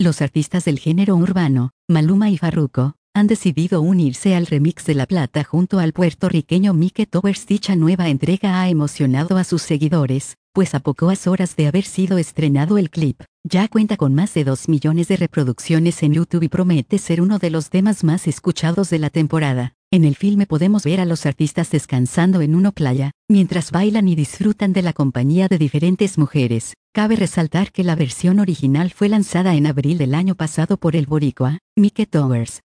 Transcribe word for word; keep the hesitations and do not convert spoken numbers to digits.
Los artistas del género urbano, Maluma y Farruko, han decidido unirse al remix de La Plata junto al puertorriqueño Myke Towers. Dicha nueva entrega ha emocionado a sus seguidores, pues a pocas horas de haber sido estrenado el clip, ya cuenta con más de dos millones de reproducciones en YouTube y promete ser uno de los temas más escuchados de la temporada. En el filme podemos ver a los artistas descansando en una playa, mientras bailan y disfrutan de la compañía de diferentes mujeres. Cabe resaltar que la versión original fue lanzada en abril del año pasado por el boricua, Myke Towers.